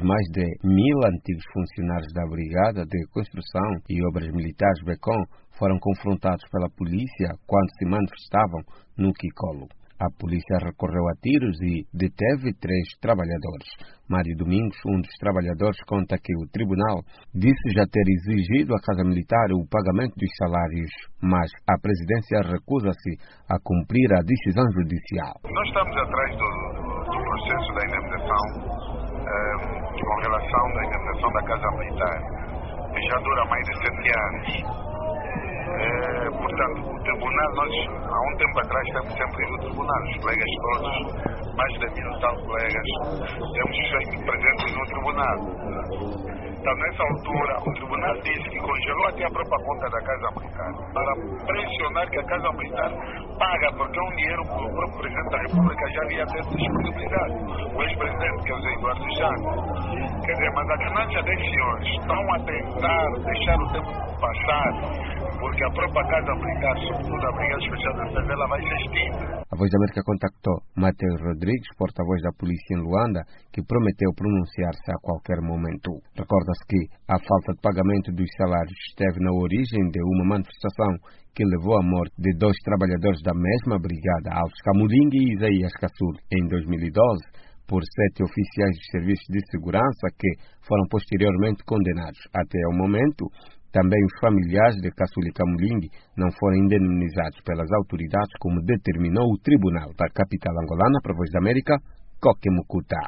mais de 1.000 antigos funcionários da Brigada de Construção e Obras Militares BECOM foram confrontados pela polícia quando se manifestavam no Quicolo. A polícia recorreu a tiros e deteve 3 trabalhadores. Mário Domingos, um dos trabalhadores, conta que o tribunal disse já ter exigido à Casa Militar o pagamento dos salários, mas a presidência recusa-se a cumprir a decisão judicial. Nós estamos atrás do processo da indemnização, com relação à indemnização da Casa Militar, que já dura mais de 7 anos. Portanto, o tribunal, nós há um tempo atrás temos sempre ido ao tribunal, os colegas todos, mais de 1.000 tal colegas, temos sempre presentes no tribunal. Então, nessa altura, o tribunal disse que congelou até a própria conta da Casa Militar, para pressionar que a Casa Militar paga, porque é um dinheiro que o próprio Presidente da República já havia até disponibilizado, o ex-presidente, que é o Zé Eduardo Santos. Quer dizer, mas a ganância desses senhores estão a tentar deixar o tempo passar, porque a própria Casa Militar, sobretudo a Brigada Especial da Defesa, ela vai ser extinta. A Voz da América contactou Mateus Rodrigues, porta-voz da polícia em Luanda, que prometeu pronunciar-se a qualquer momento. Recorda-se que a falta de pagamento dos salários esteve na origem de uma manifestação que levou à morte de 2 trabalhadores da mesma brigada, Alves Camuling e Isaías Caçul, em 2012, por 7 oficiais de serviços de segurança que foram posteriormente condenados. Até o momento, também os familiares de Caçul e Camuling não foram indemnizados pelas autoridades, como determinou o tribunal da capital angolana. Para a Voz da América, Coque Mucuta.